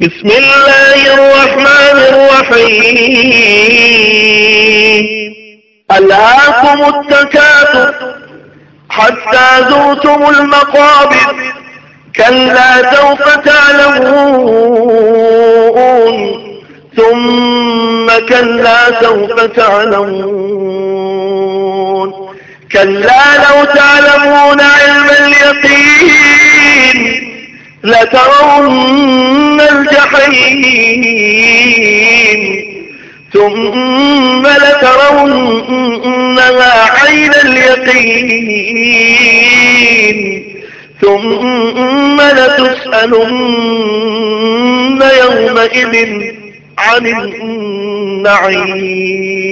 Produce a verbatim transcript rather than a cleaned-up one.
بسم الله الرحمن الرحيم ألهاكم التكاثر حتى زرتم المقابر كلا سوف تعلمون ثم كلا سوف تعلمون كلا لو تعلمون علم اليقين لترون الجحيم ثم لترونها عين اليقين ثم لتسألن يومئذ عن النعيم.